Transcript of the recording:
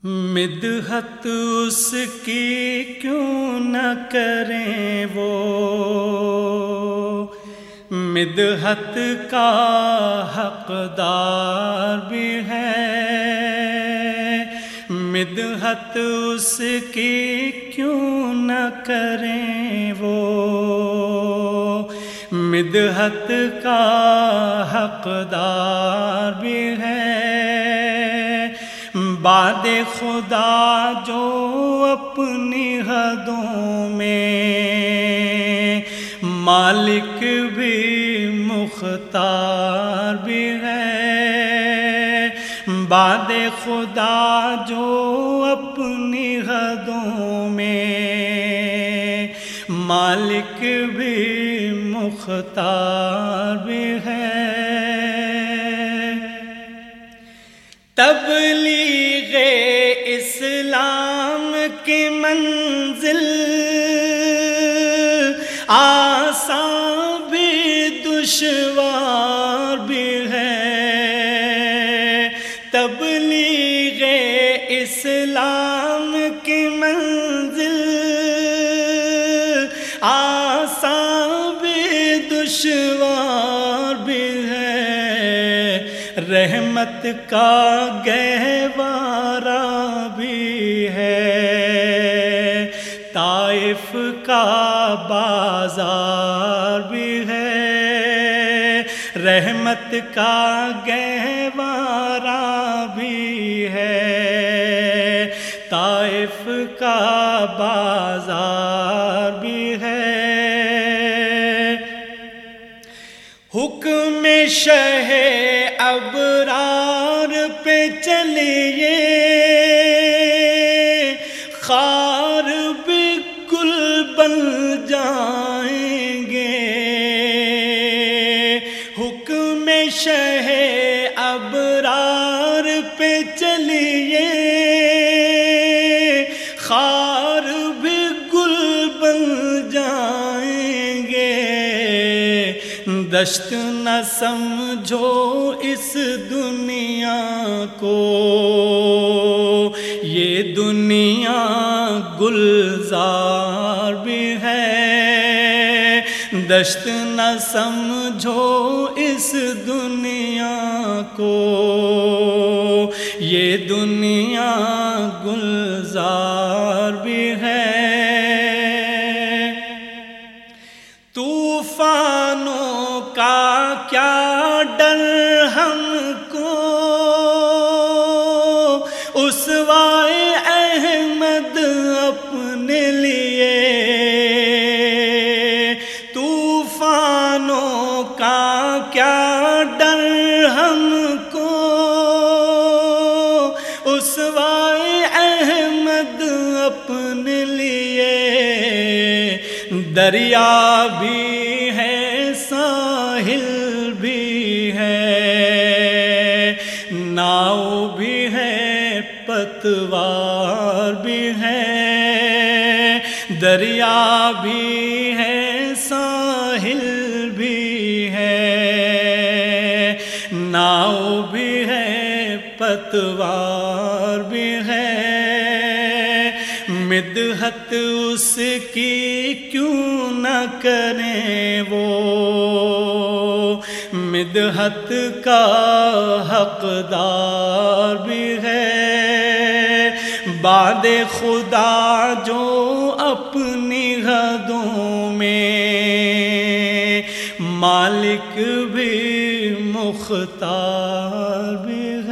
مدحت اس کی کیوں نہ کریں وہ، مدحت کا حقدار بھی ہے۔ مدحت اس کی کیوں نہ کریں وہ، مدحت کا حقدار بھی ہے۔ بعد خدا جو اپنی حدوں میں، مالک بھی مختار بھی ہے۔ بعد خدا جو اپنی حدوں میں، مالک بھی مختار بھی ہے۔ تبلیغ اسلام کی منزل آسان بھی دشوار بھی ہے۔ تبلیغ اسلام کی منزل آسان بھی دشوار بھی ہے۔ رحمت کا گہوارہ بھی ہے، طائف کا بازار بھی ہے۔ رحمت کا گہوارہ بھی ہے، طائف کا بازار بھی ہے۔ حکم شہ ابرار پہ چلیے، خار بھی گل بن جائیں گے۔ حکم شہ ابرار پہ چلیے، خار بھی گل بن جائیں گے۔ دشت نہ سمجھو اس دنیا کو، یہ دنیا گلزار بھی ہے۔ دشت نہ سمجھو اس دنیا کو، یہ دنیا گلزار بھی ہے۔ طوفانوں کا کیا ڈر ہم کو، اسوائے احمد اپنے لیے۔ طوفانوں کا کیا ڈر ہم کو، اسوائے احمد اپنے لیے۔ دریا بھی ہے، ساحل بھی ہے، ناؤ بھی ہے، پتوار بھی ہے۔ دریا بھی ہے، ساحل بھی ہے، ناؤ بھی ہے، پتوار بھی ہے۔ مدحت اس کی کیوں نہ کریں وہ، مدحت کا حقدار بھی ہے۔ بعد خدا جو اپنی حدوں میں، مالک بھی مختار بھی ہے۔